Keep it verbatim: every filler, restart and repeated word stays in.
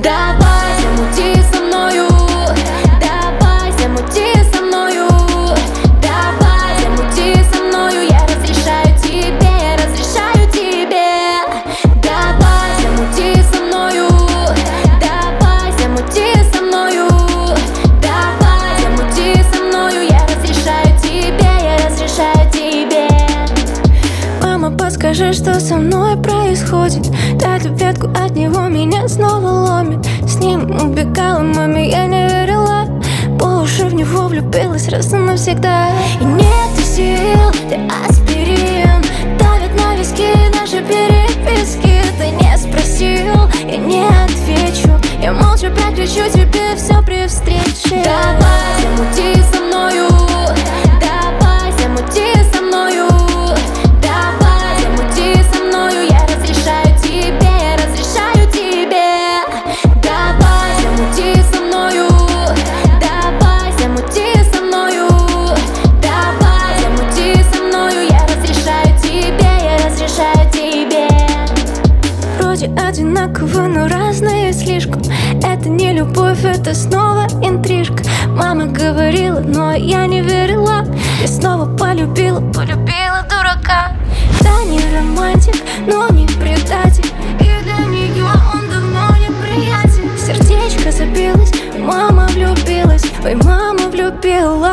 Давай, замути со мною, давай, замути со мною, давай, замути со мною, я разрешаю тебе, я разрешаю тебе. Давай, замути со мною, давай, замути со мною, давай, замути со мною, я разрешаю тебе, я разрешаю тебе. Мама, подскажи, что со мной происходит? Дали ветку, от него меня снова ломит. С ним убегала, маме я не верила. По уши в него влюбилась раз и навсегда. И нет сил, ты аспирин, давит на виски наши переписки. Ты не спросил, я не отвечу, я молча прокричу тебе все при встрече. Давай, замути со мною, давай, замути со мною, давай, замути со мною, я разрешаю тебе, я разрешаю тебе. Давай, замути со мною, давай, замути со мною, давай, замути со мною, я разрешаю тебе, я разрешаю тебе. Вроде одинаково, но разные слишком. Это не любовь, это снова интрижка. Мама говорила, но я не верила. Я снова полюбила, полюбила дурака. Да, не романтик, но не предатель. И для нее он давно не приятель. Сердечко забилось, мама влюбилась. Ой, мама влюбилась.